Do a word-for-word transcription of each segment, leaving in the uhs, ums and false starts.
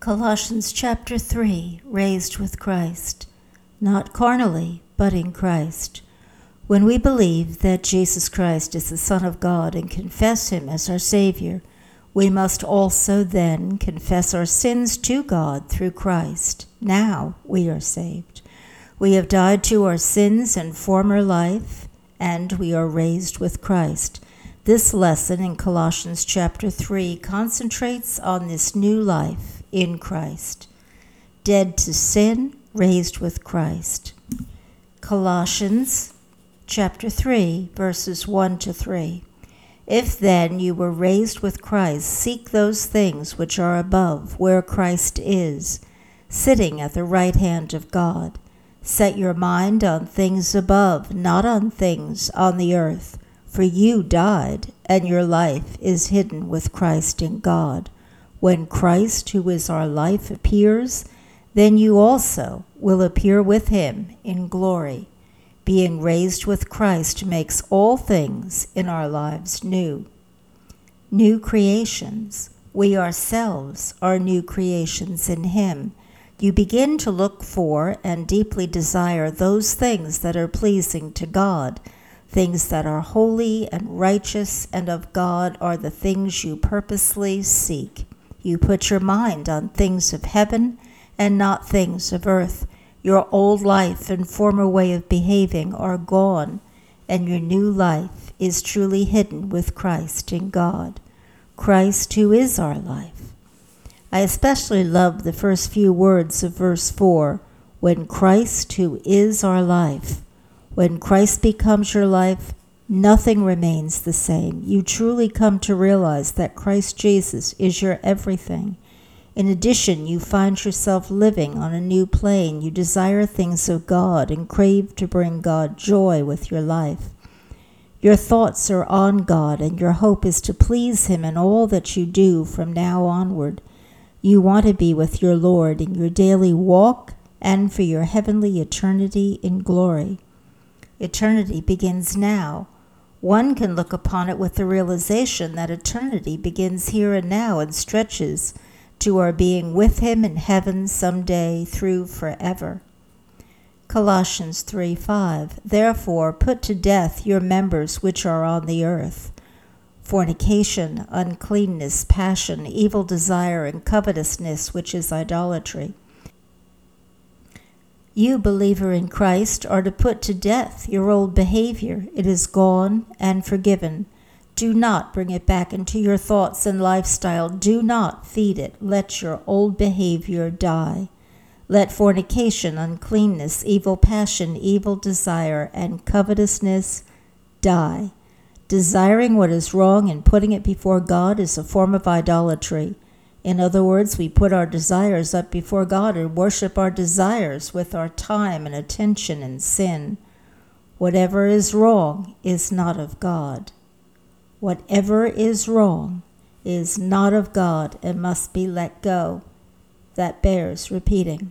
Colossians chapter three, raised with Christ, not carnally, but in Christ. When we believe that Jesus Christ is the Son of God and confess him as our Savior, we must also then confess our sins to God through Christ. Now we are saved. We have died to our sins and former life, and we are raised with Christ. This lesson in Colossians chapter three concentrates on this new life in Christ. Dead to sin, raised with Christ. Colossians chapter three, verses one to three. If then you were raised with Christ, seek those things which are above, where Christ is, sitting at the right hand of God. Set your mind on things above, not on things on the earth. For you died, and your life is hidden with Christ in God. When Christ, who is our life, appears, then you also will appear with him in glory. Being raised with Christ makes all things in our lives new. New creations. We ourselves are new creations in him. You begin to look for and deeply desire those things that are pleasing to God. Things that are holy and righteous and of God are the things you purposely seek. You put your mind on things of heaven and not things of earth. Your old life and former way of behaving are gone, and your new life is truly hidden with Christ in God. Christ, who is our life. I especially love the first few words of verse four, when Christ, who is our life. When Christ becomes your life, nothing remains the same. You truly come to realize that Christ Jesus is your everything. In addition, you find yourself living on a new plane. You desire things of God and crave to bring God joy with your life. Your thoughts are on God, and your hope is to please him in all that you do from now onward. You want to be with your Lord in your daily walk and for your heavenly eternity in glory. Eternity begins now. One can look upon it with the realization that eternity begins here and now and stretches to our being with him in heaven someday through forever. Colossians three five. Therefore put to death your members which are on the earth, fornication, uncleanness, passion, evil desire, and covetousness, which is idolatry. You, believer in Christ, are to put to death your old behavior. It is gone and forgiven. Do not bring it back into your thoughts and lifestyle. Do not feed it. Let your old behavior die. Let fornication, uncleanness, evil passion, evil desire, and covetousness die. Desiring what is wrong and putting it before God is a form of idolatry. In other words, we put our desires up before God and worship our desires with our time and attention and sin. Whatever is wrong is not of God. Whatever is wrong is not of God and must be let go. That bears repeating.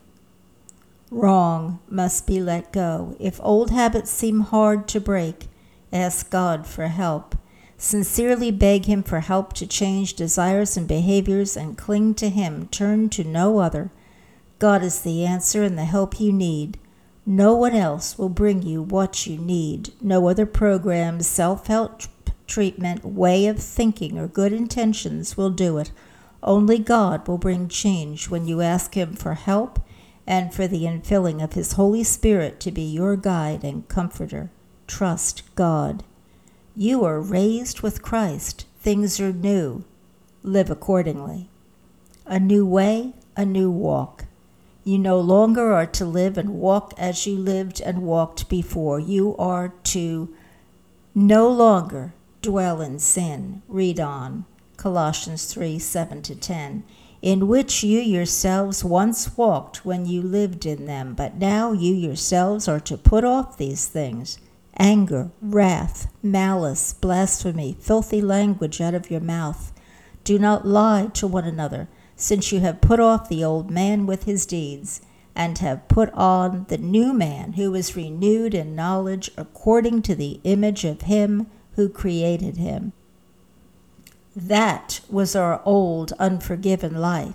Wrong must be let go. If old habits seem hard to break, ask God for help. Sincerely beg him for help to change desires and behaviors and cling to him. Turn to no other. God is the answer and the help you need. No one else will bring you what you need. No other program, self-help treatment, way of thinking, or good intentions will do it. Only God will bring change when you ask him for help and for the infilling of his Holy Spirit to be your guide and comforter. Trust God. You are raised with Christ. Things are new. Live accordingly. A new way, a new walk. You no longer are to live and walk as you lived and walked before. You are to no longer dwell in sin. Read on. Colossians three seven to ten. In which you yourselves once walked when you lived in them, but now you yourselves are to put off these things. Anger, wrath, malice, blasphemy, filthy language out of your mouth. Do not lie to one another, since you have put off the old man with his deeds, and have put on the new man, who is renewed in knowledge according to the image of him who created him. That was our old, unforgiven life.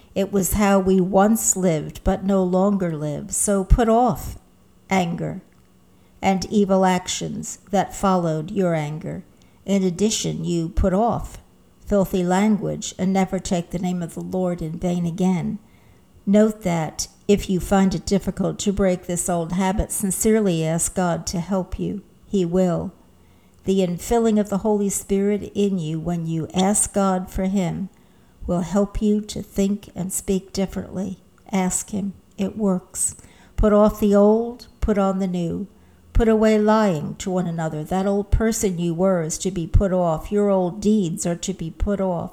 It was how we once lived but no longer live. So put off anger and evil actions that followed your anger. In addition, you put off filthy language and never take the name of the Lord in vain again. Note that if you find it difficult to break this old habit, sincerely ask God to help you. He will. The infilling of the Holy Spirit in you when you ask God for Him will help you to think and speak differently. Ask Him. It works. Put off the old, put on the new. Put away lying to one another. That old person you were is to be put off. Your old deeds are to be put off.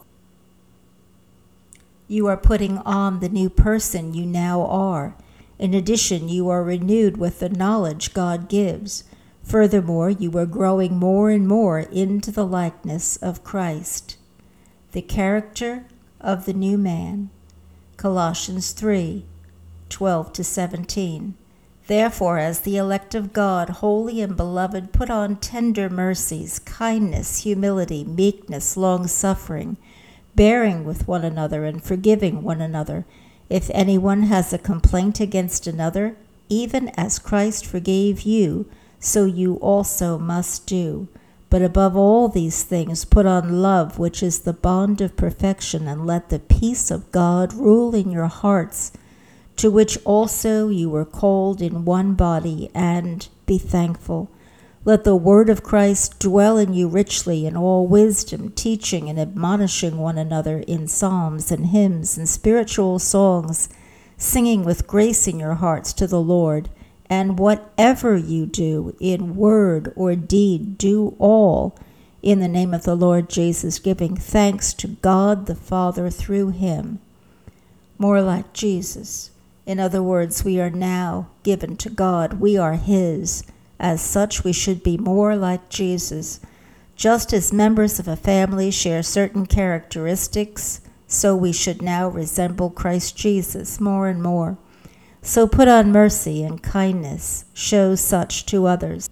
You are putting on the new person you now are. In addition, you are renewed with the knowledge God gives. Furthermore, you are growing more and more into the likeness of Christ. The character of the new man. Colossians three, twelve to seventeen. Therefore, as the elect of God, holy and beloved, put on tender mercies, kindness, humility, meekness, long-suffering, bearing with one another and forgiving one another. If anyone has a complaint against another, even as Christ forgave you, so you also must do. But above all these things, put on love, which is the bond of perfection, and let the peace of God rule in your hearts, to which also you were called in one body, and be thankful. Let the word of Christ dwell in you richly in all wisdom, teaching and admonishing one another in psalms and hymns and spiritual songs, singing with grace in your hearts to the Lord. And whatever you do, in word or deed, do all in the name of the Lord Jesus, giving thanks to God the Father through Him. More like Jesus. In other words, we are now given to God. We are His. As such, we should be more like Jesus. Just as members of a family share certain characteristics, so we should now resemble Christ Jesus more and more. So put on mercy and kindness. Show such to others.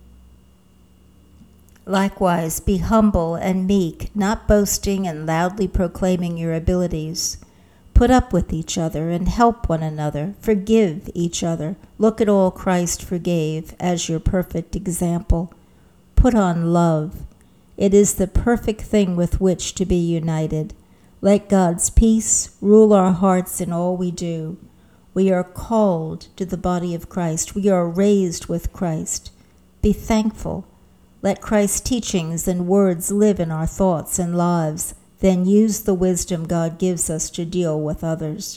Likewise, be humble and meek, not boasting and loudly proclaiming your abilities. Put up with each other and help one another. Forgive each other. Look at all Christ forgave as your perfect example. Put on love. It is the perfect thing with which to be united. Let God's peace rule our hearts in all we do. We are called to the body of Christ. We are raised with Christ. Be thankful. Let Christ's teachings and words live in our thoughts and lives. Then use the wisdom God gives us to deal with others.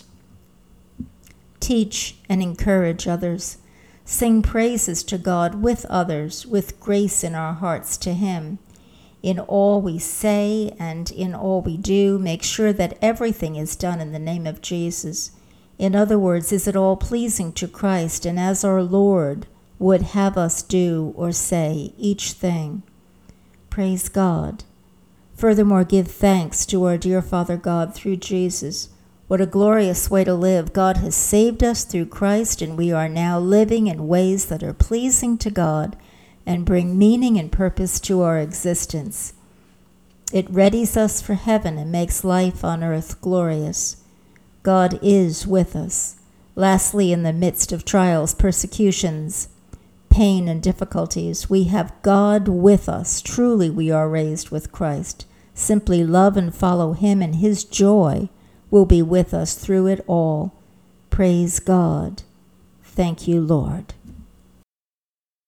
Teach and encourage others. Sing praises to God with others, with grace in our hearts to Him. In all we say and in all we do, make sure that everything is done in the name of Jesus. In other words, is it all pleasing to Christ and as our Lord would have us do or say each thing? Praise God. Furthermore, give thanks to our dear Father God through Jesus. What a glorious way to live. God has saved us through Christ, and we are now living in ways that are pleasing to God and bring meaning and purpose to our existence. It readies us for heaven and makes life on earth glorious. God is with us. Lastly, in the midst of trials, persecutions, pain, and difficulties, we have God with us. Truly, we are raised with Christ. Simply love and follow Him, and His joy will be with us through it all. Praise God. Thank you, Lord.